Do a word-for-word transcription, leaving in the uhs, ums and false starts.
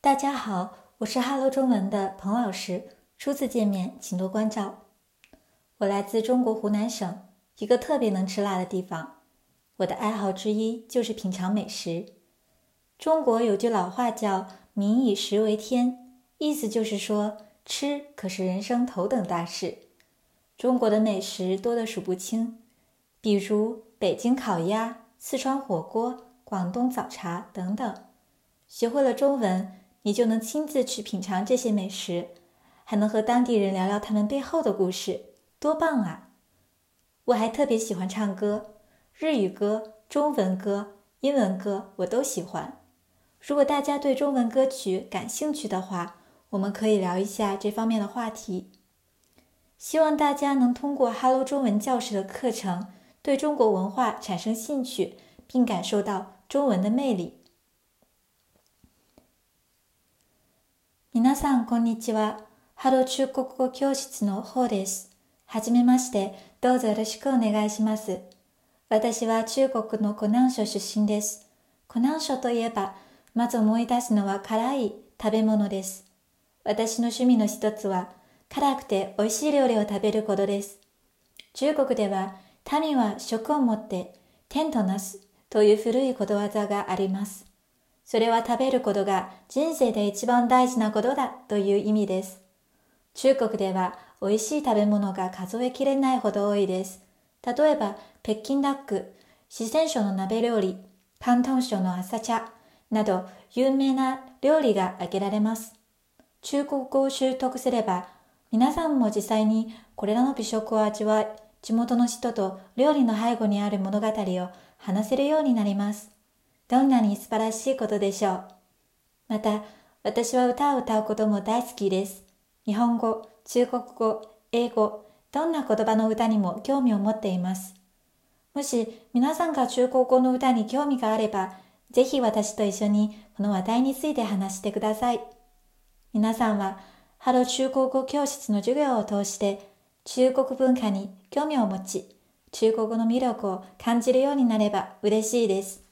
大家好，我是哈喽中文的彭老师。初次见面，请多关照。我来自中国湖南省一个特别能吃辣的地方。我的爱好之一就是品尝美食。中国有句老话叫“民以食为天”，意思就是说，吃可是人生头等大事。中国的美食多得数不清，比如北京烤鸭、四川火锅、广东早茶等等。学会了中文，你就能亲自去品尝这些美食，还能和当地人聊聊他们背后的故事，多棒啊！我还特别喜欢唱歌，日语歌、中文歌、英文歌我都喜欢。如果大家对中文歌曲感兴趣的话，我们可以聊一下这方面的话题。希望大家能通过哈喽中文教室的课程，对中国文化产生兴趣，并感受到中文的魅力。皆さんこんにちは。ハロー中国語教室の方です。はじめまして、どうぞよろしくお願いします。私は中国の湖南省出身です。湖南省といえば、まず思い出すのは辛い食べ物です。私の趣味の一つは、辛くて美味しい料理を食べることです。中国では、民は食をもって天となすという古いことわざがあります。それは食べることが人生で一番大事なことだという意味です。中国では美味しい食べ物が数えきれないほど多いです。例えば、北京ダック、四川省の鍋料理、広東省の朝茶など有名な料理が挙げられます。中国語を習得すれば、皆さんも実際にこれらの美食を味わい、地元の人と料理の背後にある物語を話せるようになります。どんなに素晴らしいことでしょう。また、私は歌を歌うことも大好きです。日本語、中国語、英語、どんな言葉の歌にも興味を持っています。もし皆さんが中国語の歌に興味があれば、ぜひ私と一緒にこの話題について話してください。皆さんは、ハロー中国語教室の授業を通して、中国文化に興味を持ち、中国語の魅力を感じるようになれば嬉しいです。